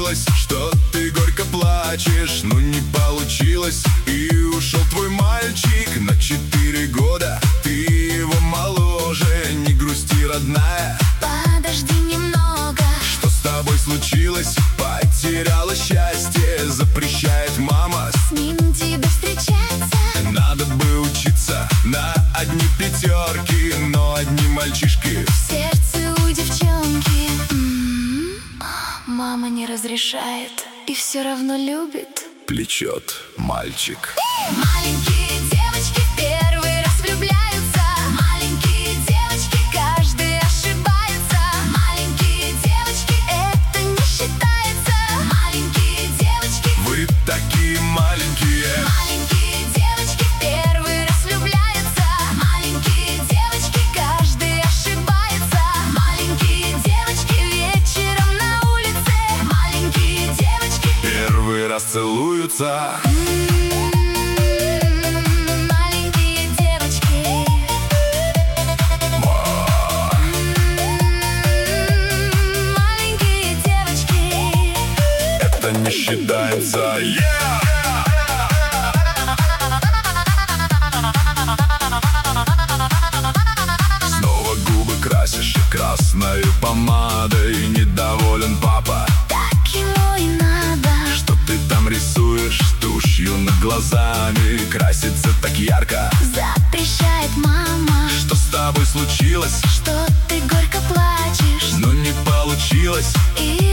случилось, что ты горько плачешь? Ну не получилось, и ушел твой мальчик на 4 года. Ты его моложе, не грусти, родная. Подожди немного. Что с тобой случилось? Потеряла счастье, запрещает мама С ним тебе встречаться. Надо бы учиться на одни пятерки, но одни мальчишки В сердце у девчонки. Мама не разрешает и все равно любит. плечет мальчик. Маленькие девочки первый раз влюбляются. Маленькие девочки, каждый ошибается. Маленькие девочки, это не считается. Маленькие девочки, Вы такие маленькие. маленькие девочки первый раз влюбляются. Маленькие девочки, каждый ошибается. Маленькие девочки вечером на улице. Маленькие девочки Первый раз целуются. маленькие девочки. Маленькие девочки. Это не считается. Снова губы красишь красной помадой. Недоволен папа, Так ему и надо. что ты там рисуешь тушью над глазами. Краситься так ярко. Запрещает мама. Что с тобой случилось? Что ты горько плачешь. Ну не получилось. И